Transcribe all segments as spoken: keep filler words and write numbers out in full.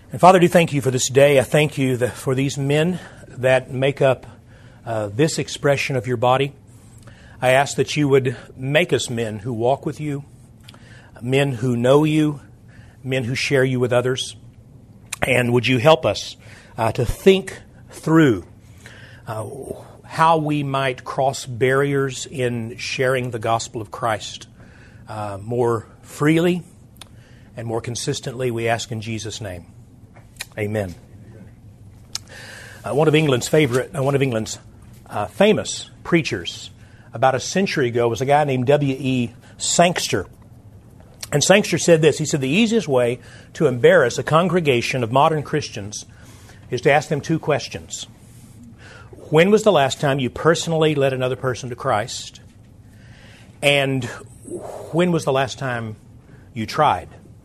And Father, I do thank you for this day. I thank you that for these men that make up uh, this expression of your body. I ask that you would make us men who walk with you, men who know you, men who share you with others. And would you help us uh, to think through uh, how we might cross barriers in sharing the gospel of Christ uh, more freely and more consistently, we ask in Jesus' name. Amen. Uh, one of England's favorite, uh, one of England's uh, famous preachers about a century ago was a guy named W E Sangster. And Sangster said this. He said, the easiest way to embarrass a congregation of modern Christians is to ask them two questions. When was the last time you personally led another person to Christ? And when was the last time you tried?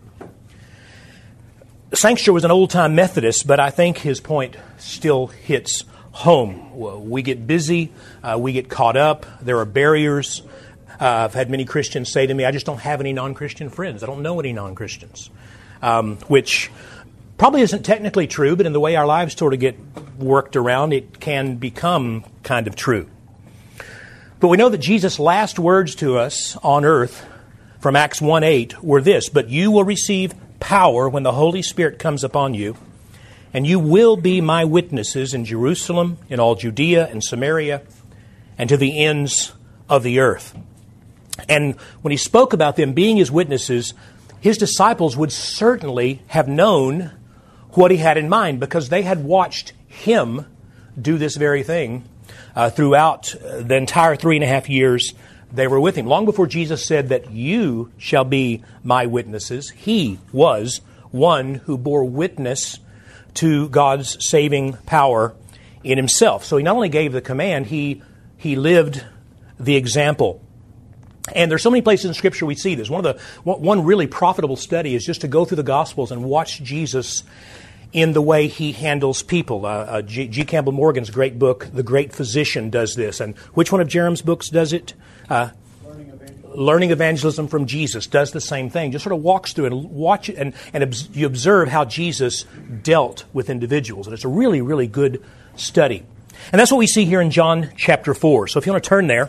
Sangster was an old-time Methodist, but I think his point still hits home. We get busy, uh, we get caught up, there are barriers. Uh, I've had many Christians say to me, I just don't have any non-Christian friends. I don't know any non-Christians, um, which probably isn't technically true, but in the way our lives sort of get worked around, it can become kind of true. But we know that Jesus' last words to us on earth from Acts one eight were this, but you will receive power when the Holy Spirit comes upon you, and you will be my witnesses in Jerusalem, in all Judea and Samaria, and to the ends of the earth. And when he spoke about them being his witnesses, his disciples would certainly have known what he had in mind because they had watched him do this very thing uh, throughout the entire three and a half years they were with him. Long before Jesus said that you shall be my witnesses, he was one who bore witness to God's saving power in himself. So he not only gave the command, he he lived the example. And there's so many places in Scripture we see this. One of the one really profitable study is just to go through the Gospels and watch Jesus in the way he handles people. Uh, uh, G. G. Campbell Morgan's great book, The Great Physician, does this. And which one of Jerem's books does it? Uh, Learning Evangelism. Learning Evangelism from Jesus does the same thing. Just sort of walks through and watch it, and, and obs- you observe how Jesus dealt with individuals. And it's a really, really good study. And that's what we see here in John chapter four. So if you want to turn there,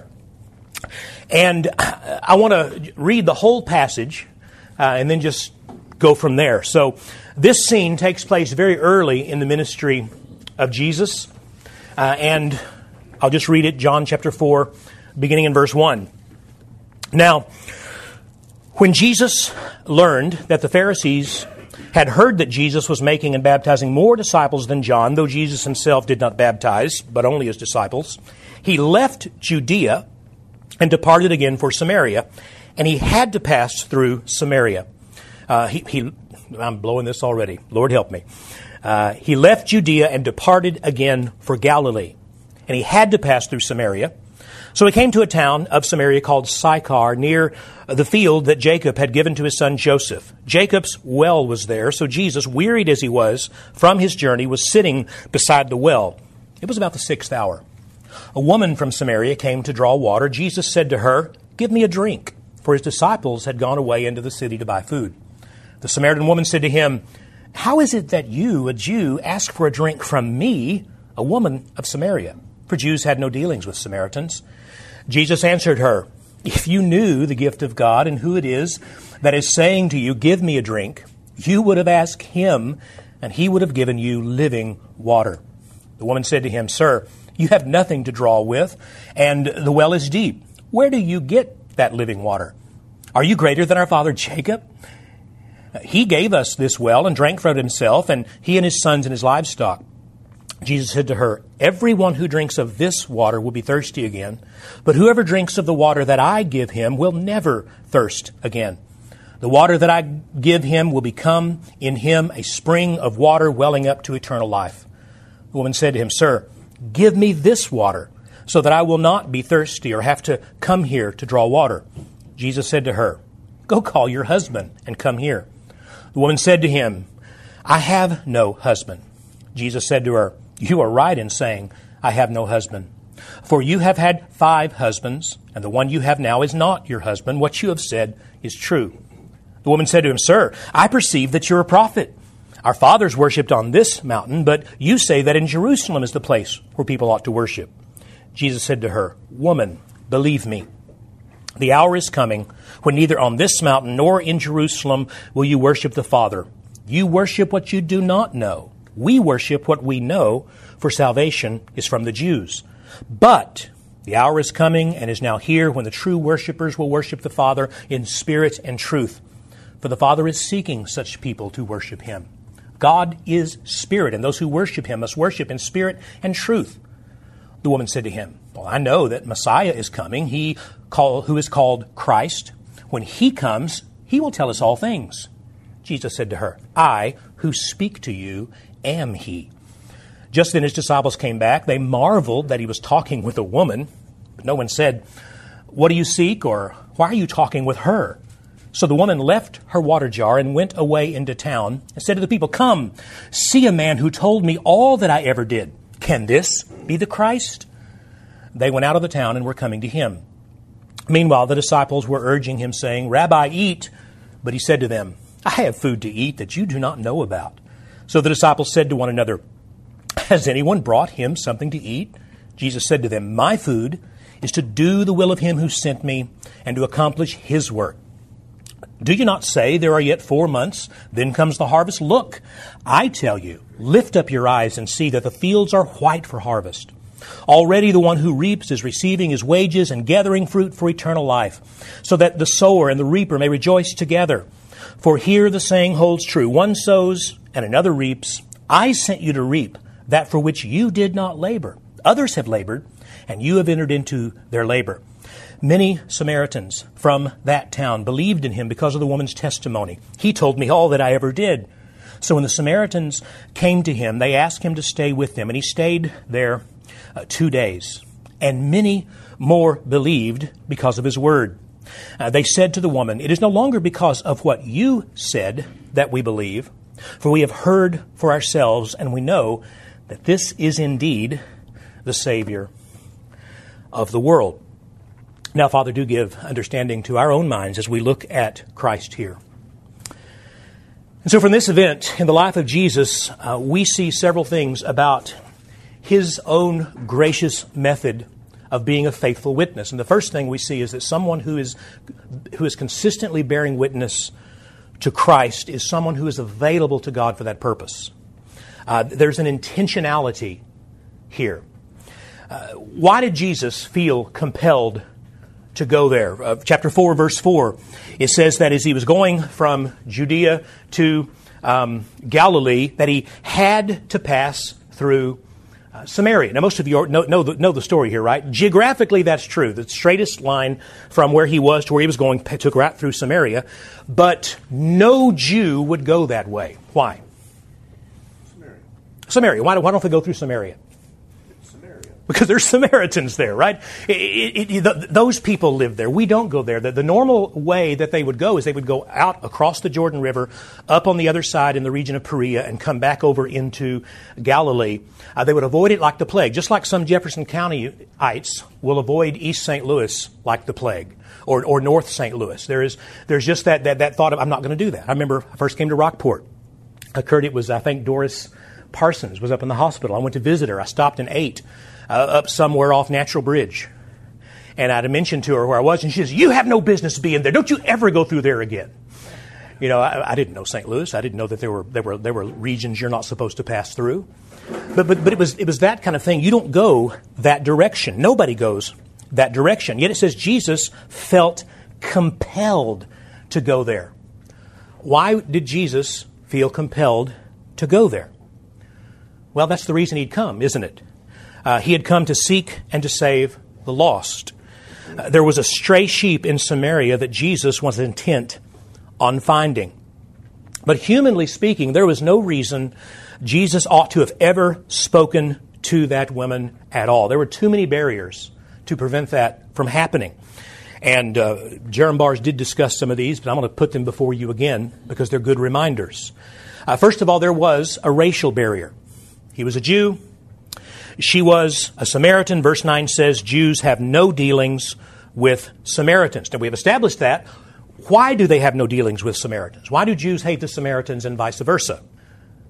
and I want to read the whole passage uh, and then just go from there. So this scene takes place very early in the ministry of Jesus. Uh, and I'll just read it, John chapter four, beginning in verse one. Now, when Jesus learned that the Pharisees had heard that Jesus was making and baptizing more disciples than John, though Jesus himself did not baptize, but only his disciples, he left Judea and departed again for Samaria, and he had to pass through Samaria. Uh, he, he, I'm blowing this already. Lord help me. Uh, he left Judea and departed again for Galilee, and he had to pass through Samaria. So he came to a town of Samaria called Sychar, near the field that Jacob had given to his son Joseph. Jacob's well was there, so Jesus, wearied as he was from his journey, was sitting beside the well. It was about the sixth hour. A woman from Samaria came to draw water. Jesus said to her, "Give me a drink," for his disciples had gone away into the city to buy food. The Samaritan woman said to him, "How is it that you, a Jew, ask for a drink from me, a woman of Samaria?" For Jews had no dealings with Samaritans. Jesus answered her, "If you knew the gift of God and who it is that is saying to you, 'Give me a drink,' you would have asked him, and he would have given you living water." The woman said to him, "Sir, you have nothing to draw with, and the well is deep. Where do you get that living water? Are you greater than our father Jacob? He gave us this well and drank from it himself, and he and his sons and his livestock." Jesus said to her, "Everyone who drinks of this water will be thirsty again, but whoever drinks of the water that I give him will never thirst again. The water that I give him will become in him a spring of water welling up to eternal life." The woman said to him, "Sir, give me this water so that I will not be thirsty or have to come here to draw water." Jesus said to her, "Go call your husband and come here." The woman said to him, "I have no husband." Jesus said to her, "You are right in saying, 'I have no husband.' For you have had five husbands, and the one you have now is not your husband. What you have said is true." The woman said to him, "Sir, I perceive that you're a prophet. Our fathers worshipped on this mountain, but you say that in Jerusalem is the place where people ought to worship. Jesus said to her, Woman, believe me, the hour is coming when neither on this mountain nor in Jerusalem will you worship the Father. You worship what you do not know. We worship what we know, for salvation is from the Jews. But the hour is coming and is now here when the true worshipers will worship the Father in spirit and truth. For the Father is seeking such people to worship Him. God is spirit, and those who worship Him must worship in spirit and truth. The woman said to him, Well, I know that Messiah is coming, he call, who is called Christ. When He comes, He will tell us all things. Jesus said to her, I, who speak to you, am He. Just then His disciples came back. They marveled that He was talking with a woman. But no one said, What do you seek? Or why are you talking with her? So the woman left her water jar and went away into town and said to the people, Come, see a man who told me all that I ever did. Can this be the Christ? They went out of the town and were coming to Him. Meanwhile, the disciples were urging Him, saying, Rabbi, eat. But He said to them, I have food to eat that you do not know about. So the disciples said to one another, Has anyone brought Him something to eat? Jesus said to them, My food is to do the will of Him who sent me and to accomplish His work. Do you not say there are yet four months? Then comes the harvest. Look, I tell you, lift up your eyes and see that the fields are white for harvest. Already the one who reaps is receiving his wages and gathering fruit for eternal life, so that the sower and the reaper may rejoice together. For here the saying holds true, one sows and another reaps. I sent you to reap that for which you did not labor. Others have labored, and you have entered into their labor. Many Samaritans from that town believed in Him because of the woman's testimony. He told me all that I ever did. So when the Samaritans came to Him, they asked Him to stay with them, and He stayed there uh, two days. And many more believed because of His word. Uh, they said to the woman, It is no longer because of what you said that we believe, for we have heard for ourselves, and we know that this is indeed the Savior of the world. Now, Father, do give understanding to our own minds as we look at Christ here. And so from this event in the life of Jesus, uh, we see several things about His own gracious method of being a faithful witness. And the first thing we see is that someone who is who is consistently bearing witness to Christ is someone who is available to God for that purpose. Uh, there's an intentionality here. Uh, why did Jesus feel compelled to go there? Uh, chapter four, verse four, it says that as He was going from Judea to um, Galilee, that He had to pass through uh, Samaria. Now, most of you know, know, the, know the story here, right? Geographically, that's true. The straightest line from where He was to where He was going took right through Samaria. But no Jew would go that way. Why? Samaria. Samaria. Why, why don't they go through Samaria? Because there's Samaritans there, right? It, it, it, the, those people live there. We don't go there. The, the normal way that they would go is they would go out across the Jordan River, up on the other side in the region of Perea, and come back over into Galilee. Uh, they would avoid it like the plague, just like some Jefferson Countyites will avoid East Saint Louis like the plague, or, or North Saint Louis. There is, there's just that, that, that thought of, I'm not going to do that. I remember I first came to Rockport. Occurred, it was, I think, Doris Parsons was up in the hospital. I went to visit her. I stopped and ate. Uh, up somewhere off Natural Bridge. And I'd mentioned to her where I was, and she says, You have no business being there. Don't you ever go through there again. You know, I, I didn't know Saint Louis. I didn't know that there were there were there were regions you're not supposed to pass through. But but but it was it was that kind of thing. You don't go that direction. Nobody goes that direction. Yet it says Jesus felt compelled to go there. Why did Jesus feel compelled to go there? Well, that's the reason He'd come, isn't it? Uh, he had come to seek and to save the lost. Uh, there was a stray sheep in Samaria that Jesus was intent on finding. But humanly speaking, there was no reason Jesus ought to have ever spoken to that woman at all. There were too many barriers to prevent that from happening. And uh, Jerem Bars did discuss some of these, but I'm going to put them before you again because they're good reminders. Uh, first of all, there was a racial barrier. He was a Jew. She was a Samaritan. Verse nine says Jews have no dealings with Samaritans. Now, we have established that. Why do they have no dealings with Samaritans? Why do Jews hate the Samaritans and vice versa?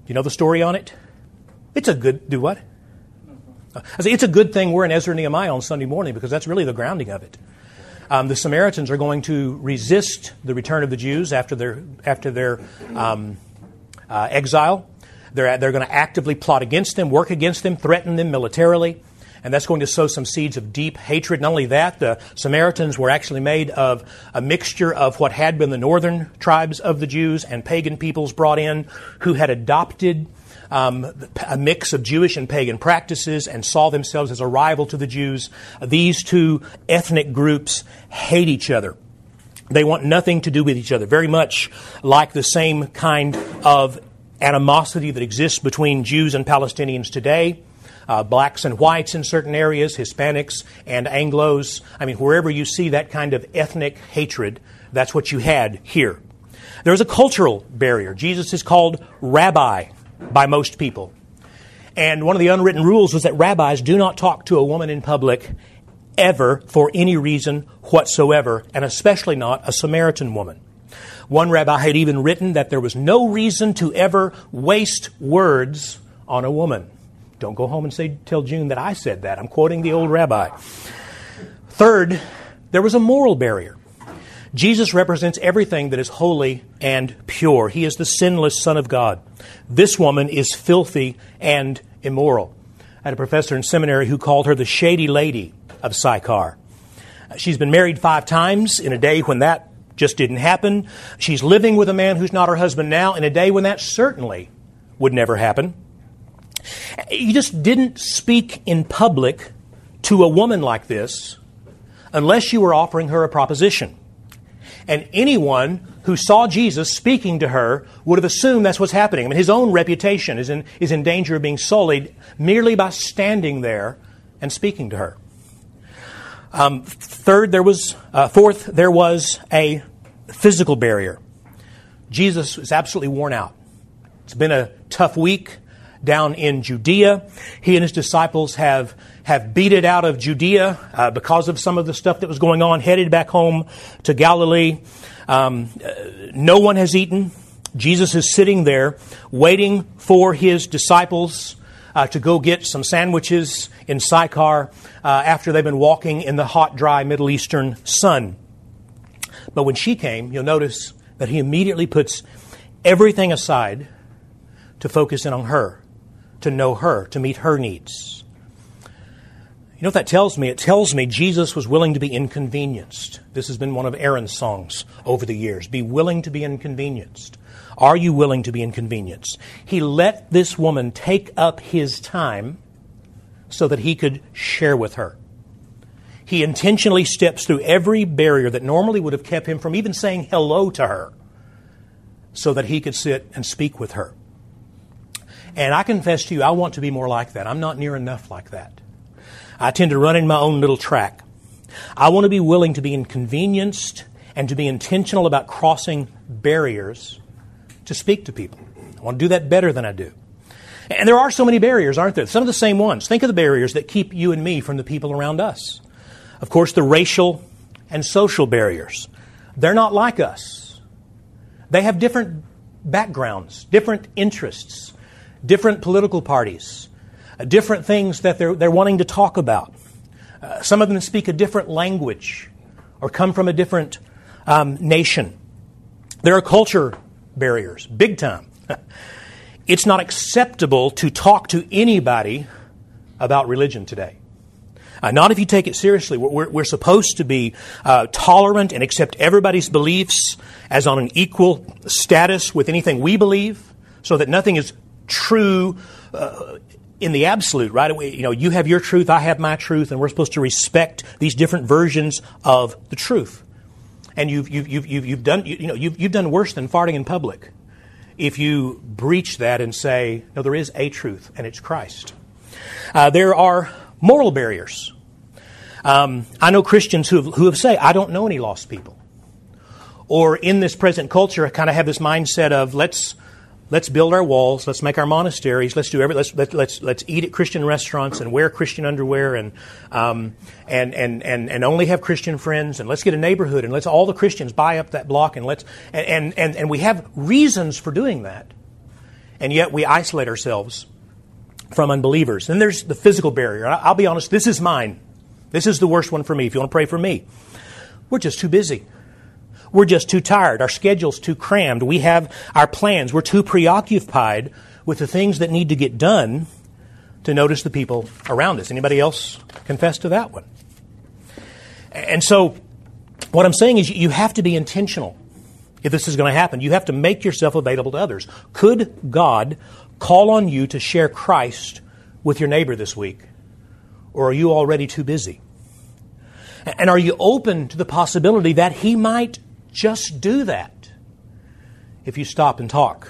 you know the story on it? It's a good, do what? I say it's a good thing we're in Ezra and Nehemiah on Sunday morning because that's really the grounding of it. Um, the Samaritans are going to resist the return of the Jews after their after their um, uh, exile. They're they're going to actively plot against them, work against them, threaten them militarily, and that's going to sow some seeds of deep hatred. Not only that, the Samaritans were actually made of a mixture of what had been the northern tribes of the Jews and pagan peoples brought in who had adopted Um, a mix of Jewish and pagan practices and saw themselves as a rival to the Jews. These two ethnic groups hate each other. They want nothing to do with each other, very much like the same kind of animosity that exists between Jews and Palestinians today. Uh, blacks and whites in certain areas, Hispanics and Anglos. I mean, wherever you see that kind of ethnic hatred, that's what you had here. There's a cultural barrier. Jesus is called rabbi by most people. And one of the unwritten rules is that rabbis do not talk to a woman in public ever for any reason whatsoever, and especially not a Samaritan woman. One rabbi had even written that there was no reason to ever waste words on a woman. Don't go home and say, tell June that I said that. I'm quoting the old rabbi. Third, there was a moral barrier. Jesus represents everything that is holy and pure. He is the sinless Son of God. This woman is filthy and immoral. I had a professor in seminary who called her the shady lady of Sychar. She's been married five times in a day when that just didn't happen. She's living with a man who's not her husband now in a day when that certainly would never happen. You just didn't speak in public to a woman like this unless you were offering her a proposition. And anyone who saw Jesus speaking to her would have assumed that's what's happening. I mean, his own reputation is in, is in danger of being sullied merely by standing there and speaking to her. Um, third, there was, uh, fourth, there was a physical barrier. Jesus was absolutely worn out. It's been a tough week down in Judea. He and his disciples have have beat it out of Judea uh, because of some of the stuff that was going on, headed back home to Galilee. Um, uh, no one has eaten. Jesus is sitting there waiting for his disciples uh, to go get some sandwiches in Sychar uh, after they've been walking in the hot, dry Middle Eastern sun. But when she came, you'll notice that he immediately puts everything aside to focus in on her, to know her, to meet her needs. You know what that tells me? It tells me Jesus was willing to be inconvenienced. This has been one of Aaron's songs over the years. Be willing to be inconvenienced. Are you willing to be inconvenienced? He let this woman take up his time so that he could share with her. He intentionally steps through every barrier that normally would have kept him from even saying hello to her so that he could sit and speak with her. And I confess to you, I want to be more like that. I'm not near enough like that. I tend to run in my own little track. I want to be willing to be inconvenienced and to be intentional about crossing barriers to speak to people. I want to do that better than I do. And there are so many barriers, aren't there? Some of the same ones. Think of the barriers that keep you and me from the people around us. Of course, the racial and social barriers. They're not like us. They have different backgrounds, different interests, different political parties, uh, different things that they're, they're wanting to talk about. Uh, some of them speak a different language or come from a different um, nation. There are culture barriers, big time. It's not acceptable to talk to anybody about religion today. Uh, not if you take it seriously. We're, we're supposed to be uh, tolerant and accept everybody's beliefs as on an equal status with anything we believe, so that nothing is true uh, in the absolute, right? We, you know, you have your truth, I have my truth, and we're supposed to respect these different versions of the truth. And you've you've you've you've, you've done you, you know you've you've done worse than farting in public if you breach that and say, no, there is a truth, and it's Christ. Uh, there are moral barriers. Um, I know Christians who have, who have said, I don't know any lost people. Or in this present culture, kind of have this mindset of let's let's build our walls, let's make our monasteries, let's do every let's let's let's, let's eat at Christian restaurants and wear Christian underwear and um, and and and and only have Christian friends, and let's get a neighborhood and let's all the Christians buy up that block, and let's and and and, and we have reasons for doing that. and yet we isolate ourselves from unbelievers. Then there's the physical barrier. I'll be honest, this is mine. This is the worst one for me, if you want to pray for me. We're just too busy. We're just too tired. Our schedule's too crammed. We have our plans. We're too preoccupied with the things that need to get done to notice the people around us. Anybody else confess to that one? And so what I'm saying is you have to be intentional if this is going to happen. You have to make yourself available to others. Could God call on you to share Christ with your neighbor this week? Or are you already too busy? And are you open to the possibility that He might just do that if you stop and talk?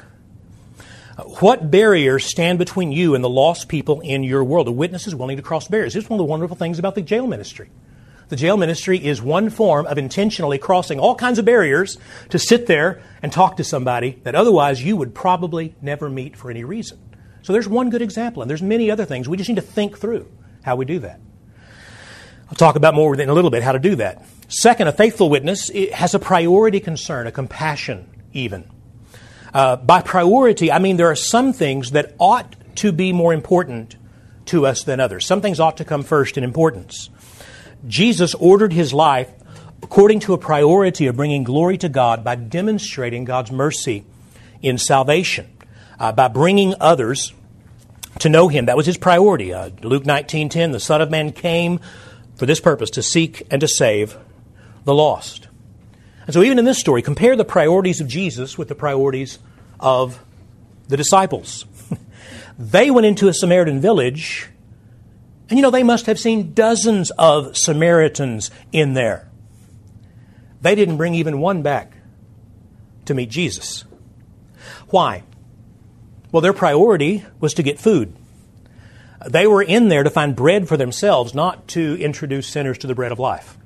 What barriers stand between you and the lost people in your world? A witness is willing to cross barriers. This is one of the wonderful things about the jail ministry. The jail ministry is one form of intentionally crossing all kinds of barriers to sit there and talk to somebody that otherwise you would probably never meet for any reason. So there's one good example, and there's many other things. We just need to think through how we do that. I'll talk about more in a little bit how to do that. Second, a faithful witness has a priority concern, a compassion even. Uh, by priority, I mean there are some things that ought to be more important to us than others. Some things ought to come first in importance. Jesus ordered His life according to a priority of bringing glory to God by demonstrating God's mercy in salvation, uh, by bringing others to know Him. That was His priority. Uh, Luke nineteen ten, the Son of Man came for this purpose, to seek and to save the lost. And so even in this story, compare the priorities of Jesus with the priorities of the disciples. They went into a Samaritan village, and you know, they must have seen dozens of Samaritans in there. They didn't bring even one back to meet Jesus. Why? Well, their priority was to get food. They were in there to find bread for themselves, not to introduce sinners to the bread of life.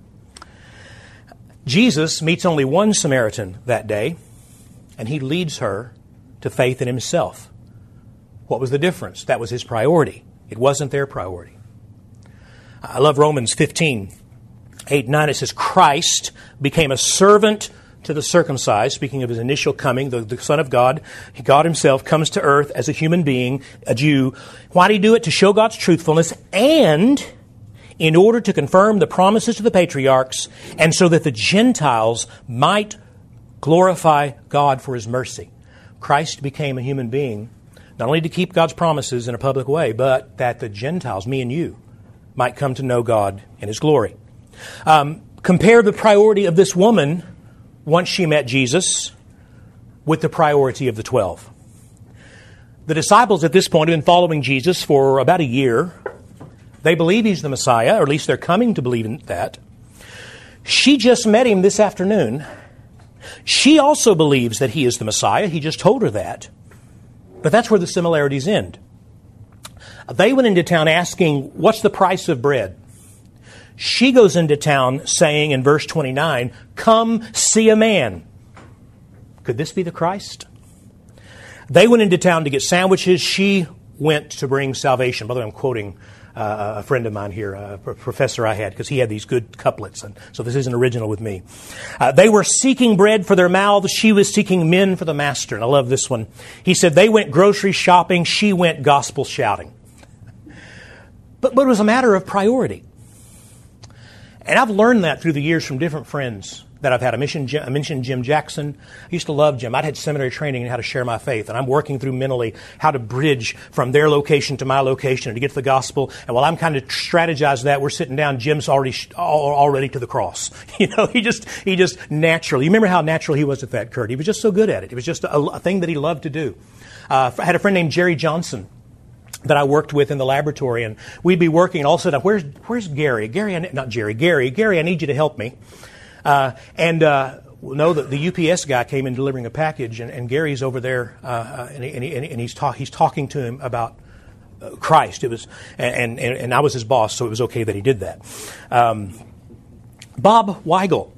Jesus meets only one Samaritan that day, and He leads her to faith in Himself. What was the difference? That was His priority. It wasn't their priority. I love Romans fifteen, eight, nine. It says, Christ became a servant to the circumcised, speaking of His initial coming, the, the Son of God. God Himself comes to earth as a human being, a Jew. Why did He do it? To show God's truthfulness and in order to confirm the promises to the patriarchs and so that the Gentiles might glorify God for His mercy. Christ became a human being, not only to keep God's promises in a public way, but that the Gentiles, me and you, might come to know God in His glory. Um, compare the priority of this woman once she met Jesus with the priority of the twelve. The disciples at this point have been following Jesus for about a year. They believe He's the Messiah, or at least they're coming to believe in that. She just met Him this afternoon. She also believes that He is the Messiah. He just told her that. But that's where the similarities end. They went into town asking, what's the price of bread? She goes into town saying in verse twenty-nine, come see a man. Could this be the Christ? They went into town to get sandwiches. She went to bring salvation. By the way, I'm quoting uh, a friend of mine here, a professor I had, because he had these good couplets. And so this isn't original with me. Uh, they were seeking bread for their mouths. She was seeking men for the master. And I love this one. He said they went grocery shopping. She went gospel shouting. But, but it was a matter of priority. And I've learned that through the years from different friends that I've had. I mentioned, I mentioned Jim Jackson. I used to love Jim. I'd had seminary training in how to share my faith, and I'm working through mentally how to bridge from their location to my location and to get to the gospel. And while I'm kind of strategizing that, we're sitting down. Jim's already already to the cross. You know, he just he just naturally. You remember how natural he was at that, Kurt? He was just so good at it. It was just a, a thing that he loved to do. Uh, I had a friend named Jerry Johnson that I worked with in the laboratory, and we'd be working, and all of a sudden, where's where's Gary? Gary, I, not Jerry, Gary, Gary, I need you to help me. Uh, and uh, no, the, the U P S guy came in delivering a package, and, and Gary's over there, uh, and, he, and, he, and he's, talk, he's talking to him about uh, Christ. It was, and, and and I was his boss, so it was okay that he did that. Um, Bob Weigel.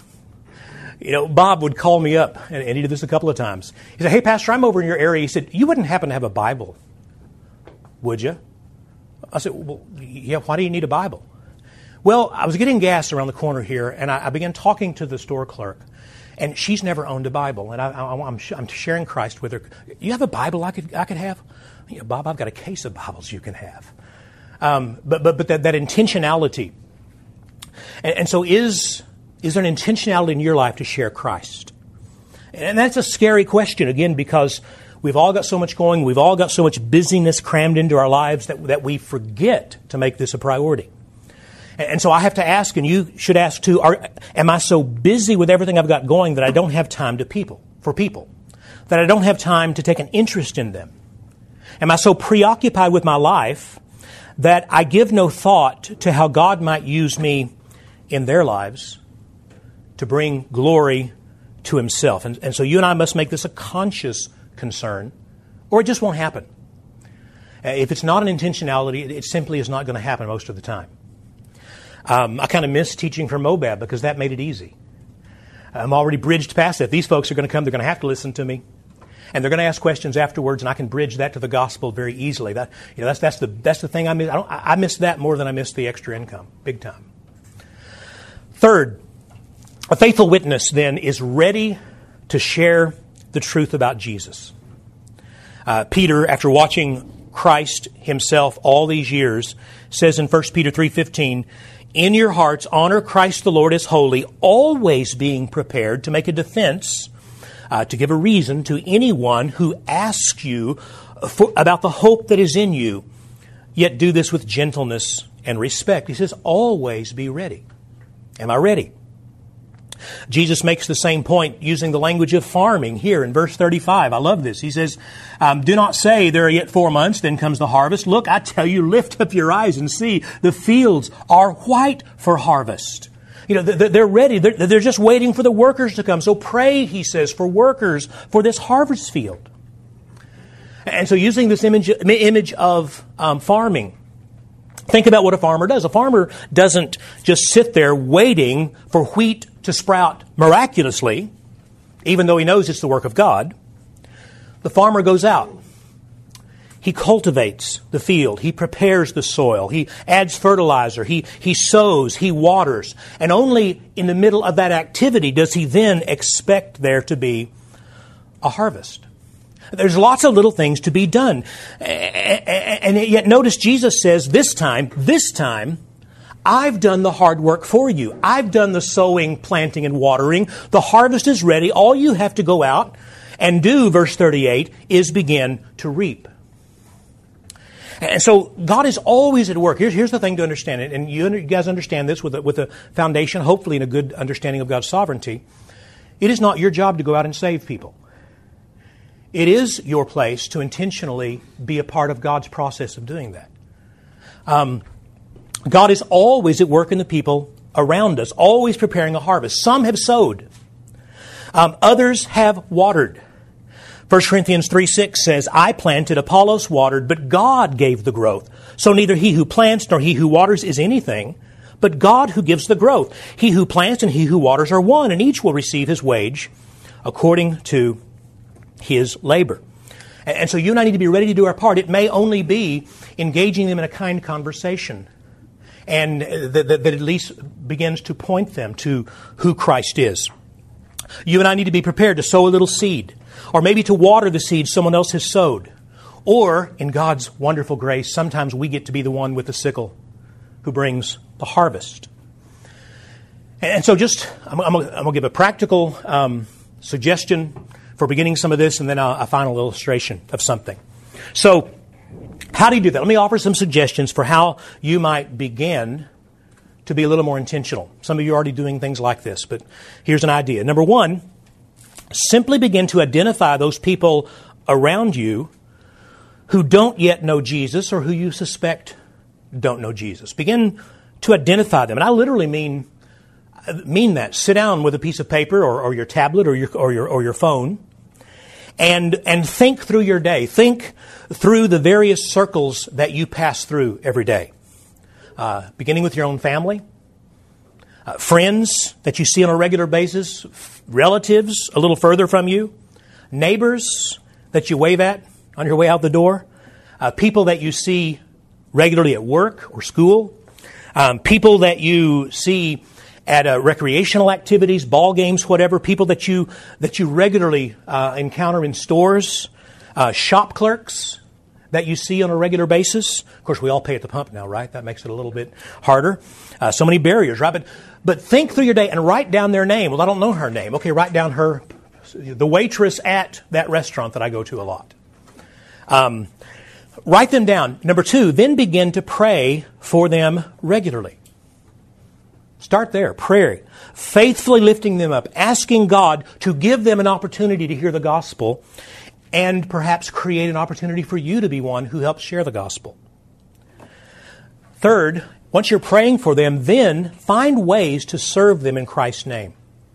You know, Bob would call me up, and, and he did this a couple of times. He said, "Hey, Pastor, I'm over in your area." He said, "You wouldn't happen to have a Bible, would you?" I said, "Well, yeah, why do you need a Bible?" Well, I was getting gas around the corner here, and I, I began talking to the store clerk. and she's never owned a Bible. And I, I, I'm, I'm sharing Christ with her. You have a Bible I could I could have? You know, Bob, I've got a case of Bibles you can have. Um, but but but that, that intentionality. And, and so is is there an intentionality in your life to share Christ? And that's a scary question, again, because we've all got so much going. We've all got so much busyness crammed into our lives that, that we forget to make this a priority. And, and so I have to ask, and you should ask too, are, am I so busy with everything I've got going that I don't have time to people, for people? That I don't have time to take an interest in them? Am I so preoccupied with my life that I give no thought to how God might use me in their lives to bring glory to Himself? And, and so you and I must make this a conscious concern, or it just won't happen. Uh, if it's not an intentionality, it, it simply is not going to happen most of the time. Um, I kind of miss teaching from Mobab because that made it easy. I'm already bridged past that. These folks are going to come, they're going to have to listen to me. And they're going to ask questions afterwards, and I can bridge that to the gospel very easily. That, you know, that's that's the that's the thing I miss. I, don't, I miss that more than I miss the extra income, big time. Third, a faithful witness then is ready to share the truth about Jesus. Uh, Peter, after watching Christ Himself all these years, says in First Peter three fifteen, "In your hearts honor Christ the Lord as holy, always being prepared to make a defense." Uh, to give a reason to anyone who asks you for, about the hope that is in you, yet do this with gentleness and respect. He says, always be ready. Am I ready? Jesus makes the same point using the language of farming here in verse thirty-five. I love this. He says, um, do not say there are yet four months, then comes the harvest. Look, I tell you, lift up your eyes and see the fields are white for harvest. You know, they're ready. They're just waiting for the workers to come. So pray, he says, for workers for this harvest field. And so using this image, image of um, farming, think about what a farmer does. A farmer doesn't just sit there waiting for wheat to sprout miraculously, even though he knows it's the work of God. The farmer goes out. He cultivates the field. He prepares the soil. He adds fertilizer. He, he sows. He waters. And only in the middle of that activity does he then expect there to be a harvest. There's lots of little things to be done. And yet notice Jesus says, this time, this time, I've done the hard work for you. I've done the sowing, planting, and watering. The harvest is ready. All you have to go out and do, verse thirty-eight, is begin to reap. And so God is always at work. Here's, here's the thing to understand it, and you, you guys understand this with a, with a foundation, hopefully in a good understanding of God's sovereignty. It is not your job to go out and save people. It is your place to intentionally be a part of God's process of doing that. Um, God is always at work in the people around us, always preparing a harvest. Some have sowed. Um, others have watered. First Corinthians three six says, I planted, Apollos watered, but God gave the growth. So neither he who plants nor he who waters is anything, but God who gives the growth. He who plants and he who waters are one, and each will receive his wage according to his labor. And so you and I need to be ready to do our part. It may only be engaging them in a kind conversation, and that, that, that at least begins to point them to who Christ is. You and I need to be prepared to sow a little seed, or maybe to water the seed someone else has sowed. Or, in God's wonderful grace, sometimes we get to be the one with the sickle who brings the harvest. And so just, I'm, I'm going to give a practical um, suggestion for beginning some of this, and then a, a final illustration of something. So, how do you do that? Let me offer some suggestions for how you might begin to be a little more intentional. Some of you are already doing things like this, but here's an idea. Number one, simply begin to identify those people around you who don't yet know Jesus or who you suspect don't know Jesus. Begin to identify them. And I literally mean mean that. Sit down with a piece of paper or, or your tablet or your or your or your phone and and think through your day. Think through the various circles that you pass through every day. Uh, beginning with your own family, uh, friends that you see on a regular basis, f- relatives a little further from you, neighbors that you wave at on your way out the door, uh, people that you see regularly at work or school, um, people that you see at uh, recreational activities, ball games, whatever, people that you that you regularly uh, encounter in stores, uh, shop clerks that you see on a regular basis. Of course, we all pay at the pump now, right? That makes it a little bit harder. Uh, so many barriers, right? But but think through your day and write down their name. Well, I don't know her name. Okay, write down her, the waitress at that restaurant that I go to a lot. Um, write them down. Number two, then begin to pray for them regularly. Start there, prayer. Faithfully lifting them up, asking God to give them an opportunity to hear the gospel and perhaps create an opportunity for you to be one who helps share the gospel. Third, once you're praying for them, then find ways to serve them in Christ's name.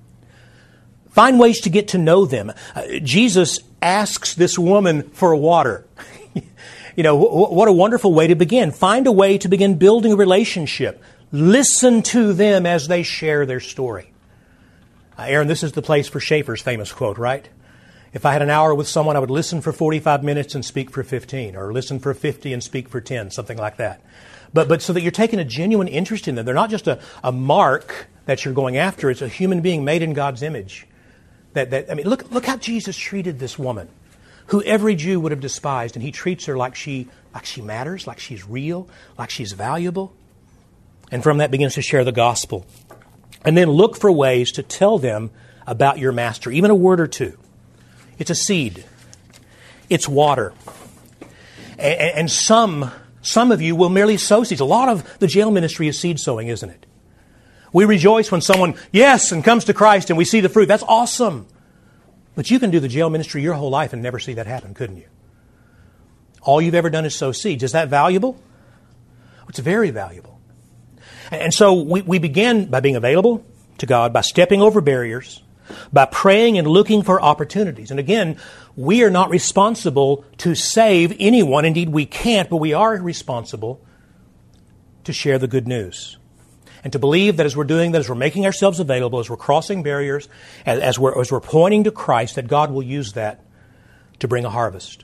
Find ways to get to know them. Uh, Jesus asks this woman for water. You know, wh- what a wonderful way to begin. Find a way to begin building a relationship. Listen to them as they share their story. Uh, Aaron, this is the place for Schaeffer's famous quote, right? If I had an hour with someone, I would listen for forty-five minutes and speak for fifteen, or listen for fifty and speak for ten, something like that. But but so that you're taking a genuine interest in them. They're not just a, a mark that you're going after. It's a human being made in God's image. That that I mean, look look how Jesus treated this woman, who every Jew would have despised, and He treats her like she like she matters, like she's real, like she's valuable. And from that begins to share the gospel. And then look for ways to tell them about your master, even a word or two. It's a seed. It's water. And, and some, some of you will merely sow seeds. A lot of the jail ministry is seed sowing, isn't it? We rejoice when someone, yes, and comes to Christ and we see the fruit. That's awesome. But you can do the jail ministry your whole life and never see that happen, couldn't you? All you've ever done is sow seeds. Is that valuable? It's very valuable. And so we, we begin by being available to God, by stepping over barriers, by praying and looking for opportunities. And again, we are not responsible to save anyone. Indeed, we can't, but we are responsible to share the good news. And to believe that as we're doing that, as we're making ourselves available, as we're crossing barriers, as, as, we're, as we're pointing to Christ, that God will use that to bring a harvest.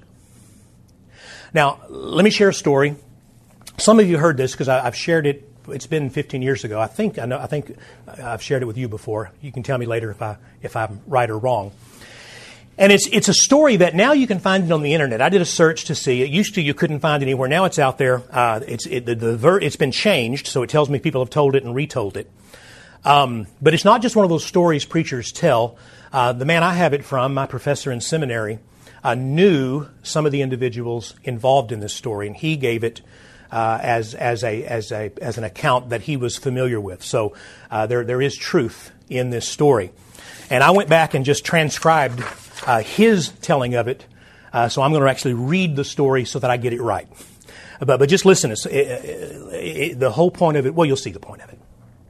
Now, let me share a story. Some of you heard this because I've shared it. It's been fifteen years ago. I think I know. I think I've shared it with you before. You can tell me later if I if I'm right or wrong. And it's it's a story that now you can find it on the internet. I did a search to see. It used to you couldn't find it anywhere. Now it's out there. Uh, it's it, the, the ver- it's been changed, so it tells me people have told it and retold it. Um, but it's not just one of those stories preachers tell. Uh, the man I have it from, my professor in seminary, uh, knew some of the individuals involved in this story, and he gave it. Uh, as as a as a as an account that he was familiar with. So uh, there there is truth in this story, and I went back and just transcribed uh, his telling of it. Uh, so I'm going to actually read the story so that I get it right. But but just listen. It's, it, it, it, the whole point of it. Well, you'll see the point of it.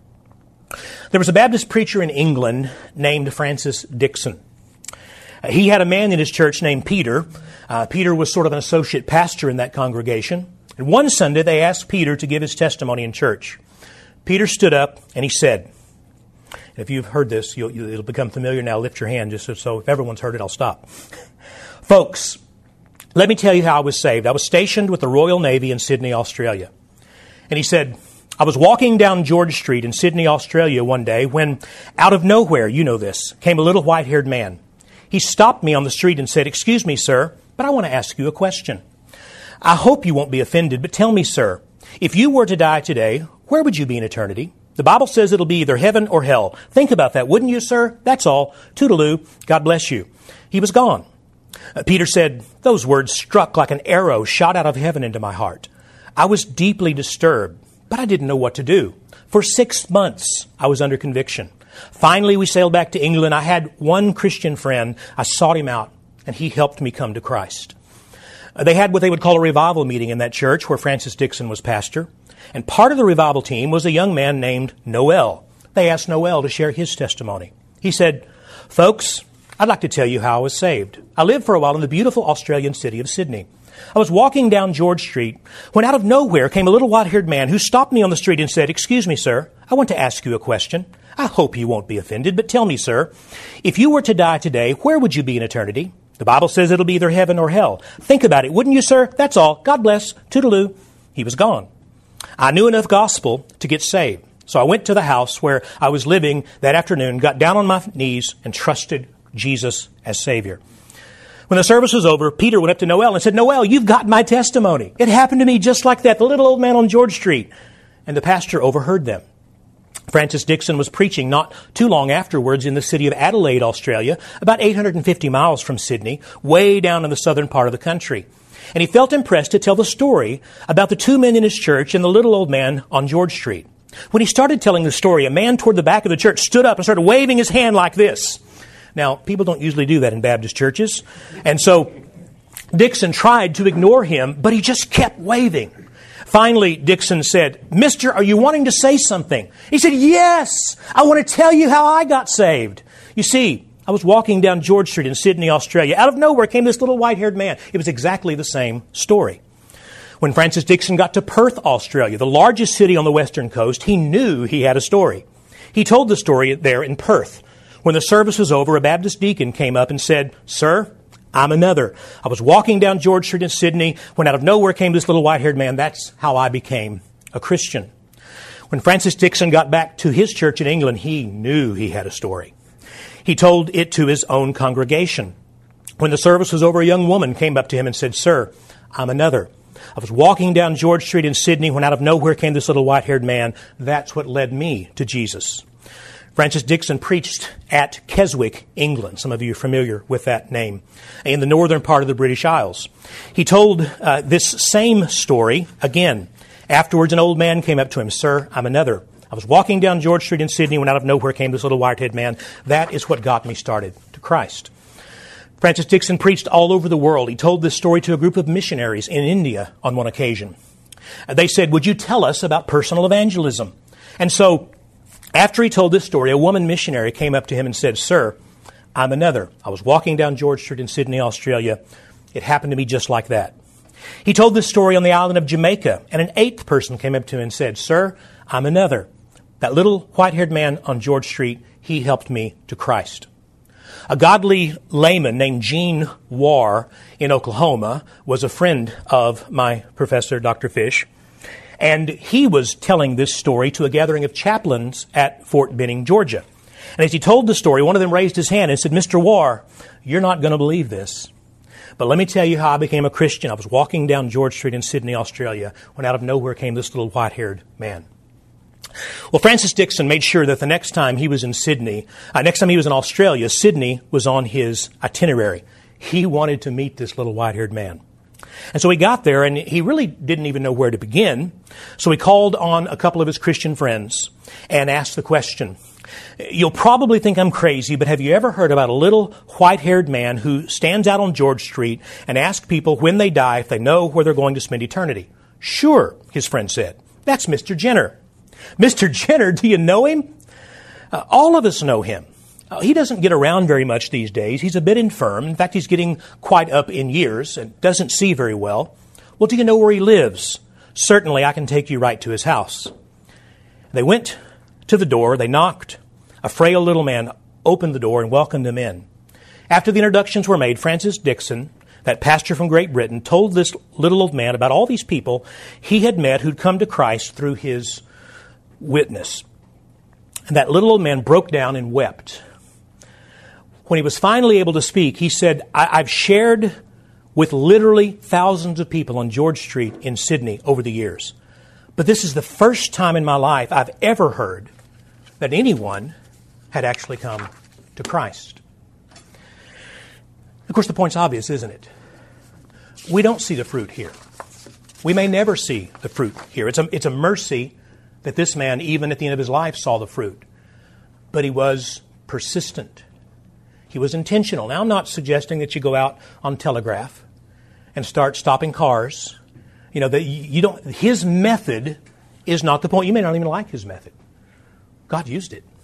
There was a Baptist preacher in England named Francis Dixon. Uh, he had a man in his church named Peter. Uh, Peter was sort of an associate pastor in that congregation. And one Sunday, they asked Peter to give his testimony in church. Peter stood up and he said, and if you've heard this, you'll, you, it'll become familiar now. Lift your hand just so, so if everyone's heard it, I'll stop. Folks, let me tell you how I was saved. I was stationed with the Royal Navy in Sydney, Australia. And he said, I was walking down George Street in Sydney, Australia one day when, out of nowhere, you know this, came a little white-haired man. He stopped me on the street and said, "Excuse me, sir, but I want to ask you a question. I hope you won't be offended, but tell me, sir, if you were to die today, where would you be in eternity? The Bible says it'll be either heaven or hell. Think about that, wouldn't you, sir? That's all. Toodaloo. God bless you." He was gone. Uh, Peter said, those words struck like an arrow shot out of heaven into my heart. I was deeply disturbed, but I didn't know what to do. For six months, I was under conviction. Finally, we sailed back to England. I had one Christian friend. I sought him out, and he helped me come to Christ. They had what they would call a revival meeting in that church where Francis Dixon was pastor. And part of the revival team was a young man named Noel. They asked Noel to share his testimony. He said, "Folks, I'd like to tell you how I was saved. I lived for a while in the beautiful Australian city of Sydney. I was walking down George Street when out of nowhere came a little white-haired man who stopped me on the street and said, 'Excuse me, sir, I want to ask you a question. I hope you won't be offended, but tell me, sir, if you were to die today, where would you be in eternity? The Bible says it'll be either heaven or hell. Think about it, wouldn't you, sir? That's all. God bless. Toodaloo." He was gone. I knew enough gospel to get saved. So I went to the house where I was living that afternoon, got down on my knees, and trusted Jesus as Savior. When the service was over, Peter went up to Noel and said, "Noel, you've got my testimony. It happened to me just like that, the little old man on George Street." And the pastor overheard them. Francis Dixon was preaching not too long afterwards in the city of Adelaide, Australia, about eight hundred fifty miles from Sydney, way down in the southern part of the country. And he felt impressed to tell the story about the two men in his church and the little old man on George Street. When he started telling the story, a man toward the back of the church stood up and started waving his hand like this. Now, people don't usually do that in Baptist churches. And so Dixon tried to ignore him, but he just kept waving. Finally, Dixon said, "Mister, are you wanting to say something?" He said, "Yes, I want to tell you how I got saved. You see, I was walking down George Street in Sydney, Australia. Out of nowhere came this little white-haired man." It was exactly the same story. When Francis Dixon got to Perth, Australia, the largest city on the western coast, he knew he had a story. He told the story there in Perth. When the service was over, a Baptist deacon came up and said, "Sir, I'm another. I was walking down George Street in Sydney when out of nowhere came this little white-haired man. That's how I became a Christian." When Francis Dixon got back to his church in England, he knew he had a story. He told it to his own congregation. When the service was over, a young woman came up to him and said, "Sir, I'm another. I was walking down George Street in Sydney when out of nowhere came this little white-haired man. That's what led me to Jesus." Francis Dixon preached at Keswick, England. Some of you are familiar with that name, in the northern part of the British Isles. He told uh, this same story again. Afterwards, an old man came up to him. "Sir, I'm another. I was walking down George Street in Sydney when out of nowhere came this little white-haired man. That is what got me started to Christ." Francis Dixon preached all over the world. He told this story to a group of missionaries in India on one occasion. They said, "Would you tell us about personal evangelism?" And so, after he told this story, a woman missionary came up to him and said, "Sir, I'm another. I was walking down George Street in Sydney, Australia. It happened to me just like that." He told this story on the island of Jamaica, and an eighth person came up to him and said, "Sir, I'm another. That little white-haired man on George Street, he helped me to Christ." A godly layman named Gene Warr in Oklahoma was a friend of my professor, Doctor Fish. And he was telling this story to a gathering of chaplains at Fort Benning, Georgia. And as he told the story, one of them raised his hand and said, "Mister Warr, you're not going to believe this. But let me tell you how I became a Christian. I was walking down George Street in Sydney, Australia, when out of nowhere came this little white-haired man." Well, Francis Dixon made sure that the next time he was in Sydney, uh, next time he was in Australia, Sydney was on his itinerary. He wanted to meet this little white-haired man. And so he got there, and he really didn't even know where to begin. So he called on a couple of his Christian friends and asked the question, "You'll probably think I'm crazy, but have you ever heard about a little white-haired man who stands out on George Street and asks people when they die if they know where they're going to spend eternity?" "Sure," his friend said. "That's Mister Jenner." "Mister Jenner, do you know him?" Uh, all of us know him. Uh, he doesn't get around very much these days. He's a bit infirm. In fact, he's getting quite up in years and doesn't see very well. "Well, do you know where he lives?" "Certainly, I can take you right to his house." They went to the door. They knocked. A frail little man opened the door and welcomed them in. After the introductions were made, Francis Dixon, that pastor from Great Britain, told this little old man about all these people he had met who'd come to Christ through his witness. And that little old man broke down and wept. When he was finally able to speak, he said, I- I've shared with literally thousands of people on George Street in Sydney over the years. But this is the first time in my life I've ever heard that anyone had actually come to Christ. Of course, the point's obvious, isn't it? We don't see the fruit here. We may never see the fruit here. It's a, it's a mercy that this man, even at the end of his life, saw the fruit. But he was persistent. He was intentional. Now, I'm not suggesting that you go out on Telegraph and start stopping cars. You know, that you don't. His method is not the point. You may not even like his method. God used it.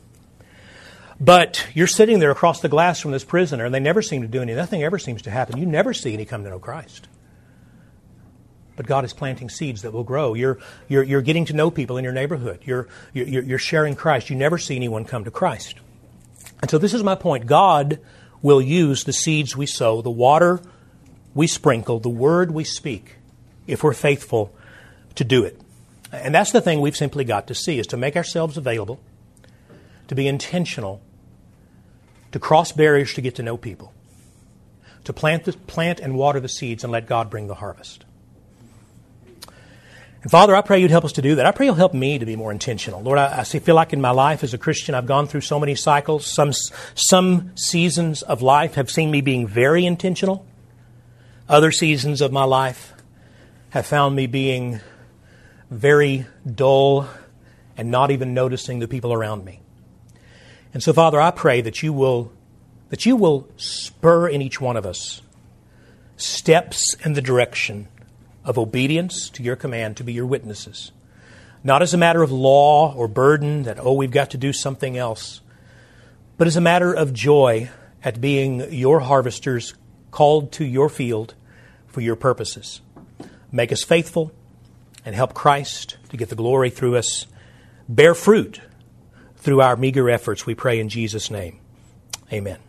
But you're sitting there across the glass from this prisoner, and they never seem to do anything. Nothing ever seems to happen. You never see any come to know Christ. But God is planting seeds that will grow. You're, you're, you're getting to know people in your neighborhood. You're, you're, you're sharing Christ. You never see anyone come to Christ. And so this is my point. God will use the seeds we sow, the water we sprinkle, the word we speak, if we're faithful to do it. And that's the thing we've simply got to see, is to make ourselves available, to be intentional, to cross barriers to get to know people, to plant the, plant and water the seeds and let God bring the harvest. And Father, I pray you'd help us to do that. I pray you'll help me to be more intentional. Lord, I, I see, feel like in my life as a Christian, I've gone through so many cycles. Some, some seasons of life have seen me being very intentional. Other seasons of my life have found me being very dull and not even noticing the people around me. And so, Father, I pray that you will, that you will spur in each one of us steps in the direction of obedience to your command to be your witnesses. Not as a matter of law or burden that, oh, we've got to do something else, but as a matter of joy at being your harvesters called to your field for your purposes. Make us faithful and help Christ to get the glory through us. Bear fruit through our meager efforts, we pray in Jesus' name. Amen.